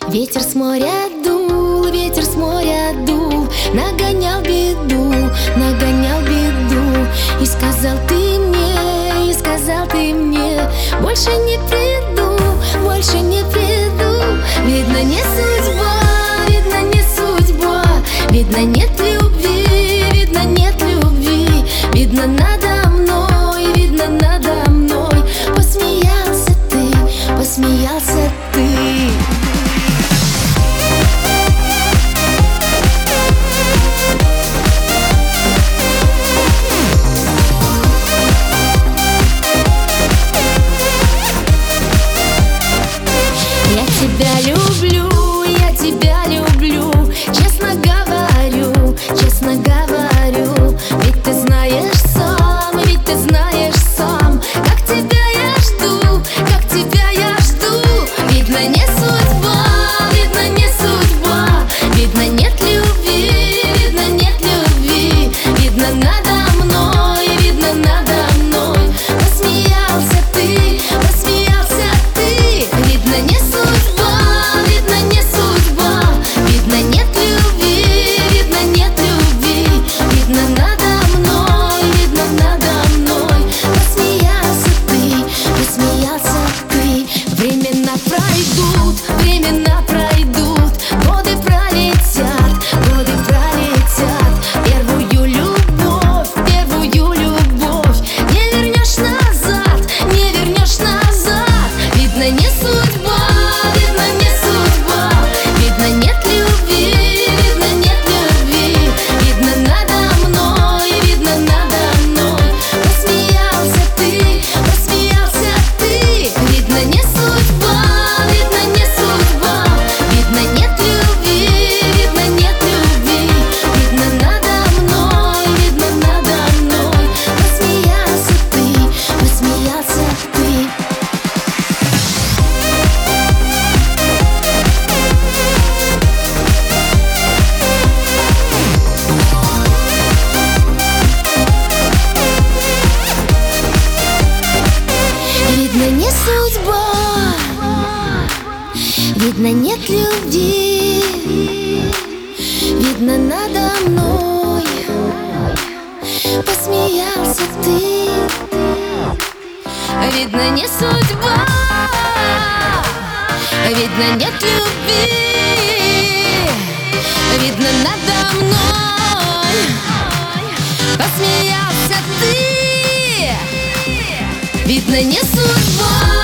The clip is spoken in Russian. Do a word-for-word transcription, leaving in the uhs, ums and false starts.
Ветер с моря дул, ветер с моря дул, нагонял беду, нагонял беду. И сказал ты мне, и сказал ты мне, больше не приду, больше не приду. Видно, не судьба, видно, не судьба, видно, нет любви, видно, нет любви. Видно, надо мной, видно, надо мной посмеялся ты, посмеялся ты. Я тебя люблю, я тебя люблю, честно говорю, честно говорю. Ведь ты знаешь сам, ведь ты знаешь сам, как тебя я жду, как тебя я жду. Видно, не судьба, видно, не судьба, видно, нет любви, видно, нет любви. Видно, надо мной, видно, надо мной посмеялся ты, посмеялся ты. Видно, не судьба, времена пройдут, годы пролетят, годы пролетят. Первую любовь, первую любовь не вернешь назад, не вернешь назад. Видно, не судьба, видно, не судьба, видно, нет любви, видно, нет любви. Видно, надо мной, видно, надо мной посмеялся ты, посмеялся ты. Видно, не судьба, видно, не судьба, видно, нет любви. Видно, надо мной посмеялся ты. Видно, не судьба, видно, нет любви. Видно, надо мной посмеялся ты. Видно, не судьба.